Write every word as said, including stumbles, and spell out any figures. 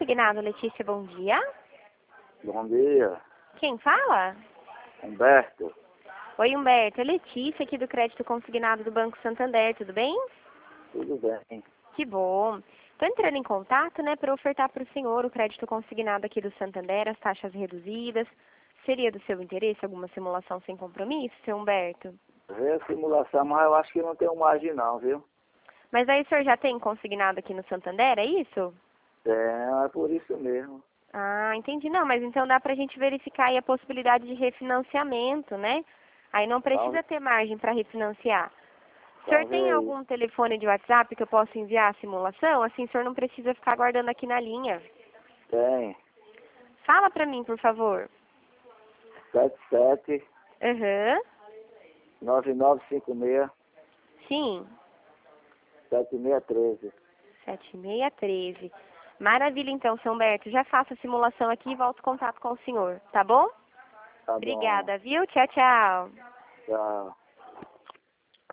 Consignado, Letícia, bom dia. Bom dia, Quem fala? Humberto. Oi, Humberto. É Letícia aqui do Crédito Consignado do Banco Santander, tudo bem? Tudo bem? Que bom. Estou entrando em contato, né, para ofertar para o senhor o crédito consignado aqui do Santander, as taxas reduzidas. Seria do seu interesse alguma simulação sem compromisso, seu Humberto? Vê a simulação, mas eu acho que não tem margem não, viu? Mas aí o senhor já tem consignado aqui no Santander, é isso? É, é por isso mesmo. Ah, entendi. Não, mas então dá para a gente verificar aí a possibilidade de refinanciamento, né? Aí não precisa Então, ter margem para refinanciar. O senhor então vê tem aí. algum telefone de WhatsApp que eu possa enviar a simulação? Assim o senhor não precisa ficar aguardando aqui na linha. Tem Fala para mim, por favor. sete sete Aham. nove nove cinco seis Sim. sete seis um três. sete seis um três. Maravilha, então, seu Humberto. Já faço a simulação aqui e volto em contato com o senhor, tá bom? Tá bom. Obrigada, viu? Tchau, tchau. Tchau.